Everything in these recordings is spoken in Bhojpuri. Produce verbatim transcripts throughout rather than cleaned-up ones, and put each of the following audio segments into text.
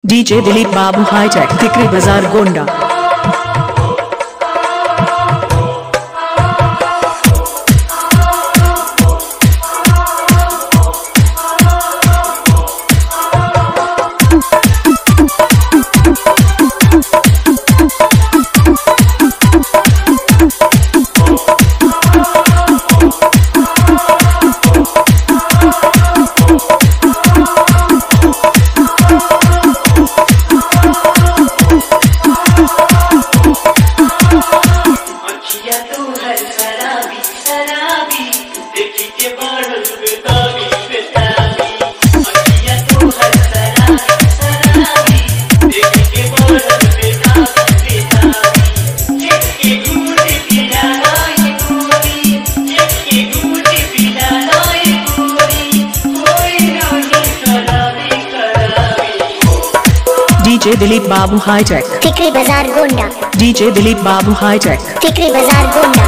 डीजे दिलीप बाबू हाईटेक तिकरी बाजार गोंडा। डीजे दिलीप बाबू हाईटेक तिकरी बाजार गोंडा। डीजे दिलीप बाबू हाईटेक तिकरी बाजार गोंडा।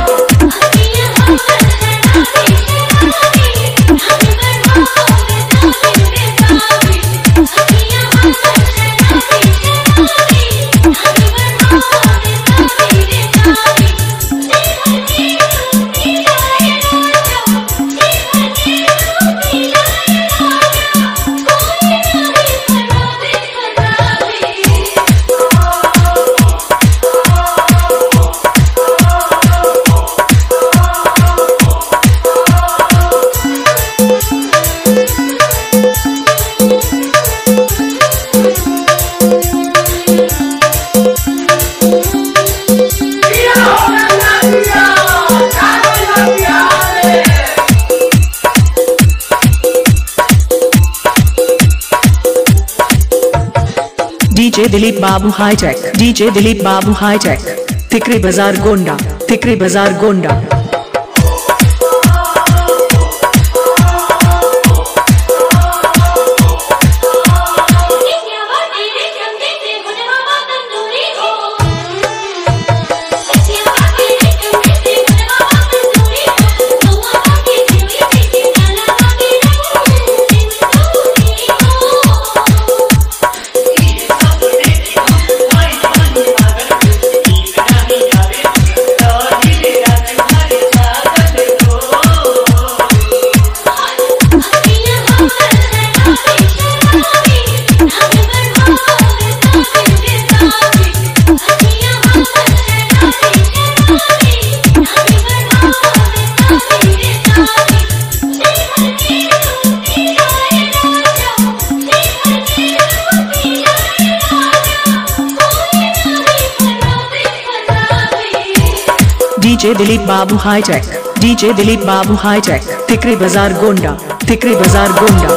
डीजे दिलीप बाबू हाईटेक डीजे दिलीप बाबू हाईटेक तिकरी बाजार गोंडा तिकरी बाजार गोंडा। डीजे दिलीप बाबू हाईटेक डीजे दिलीप बाबू हाईटेक तिकरी बाजार गोंडा तिकरी बाजार गोंडा।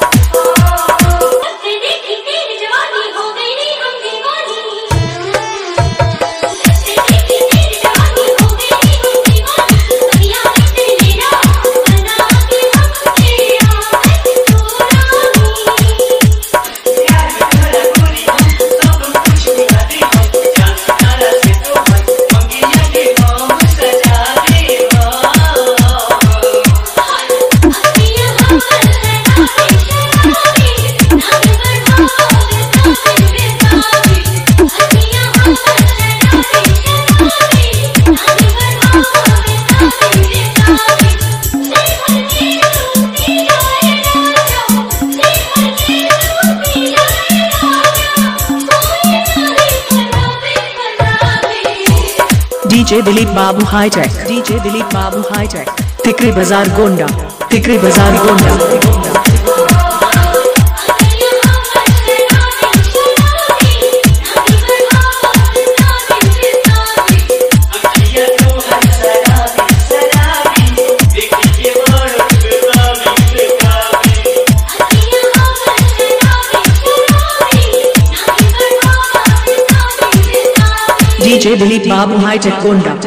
डीजे दिलीप बाबू हाईटेक डीजे दिलीप बाबू हाईटेक तिकरी बाजार गोंडा तिकरी बाजार गोंडा। डीजे दिलीप बाबू हाईटेक गोंडा।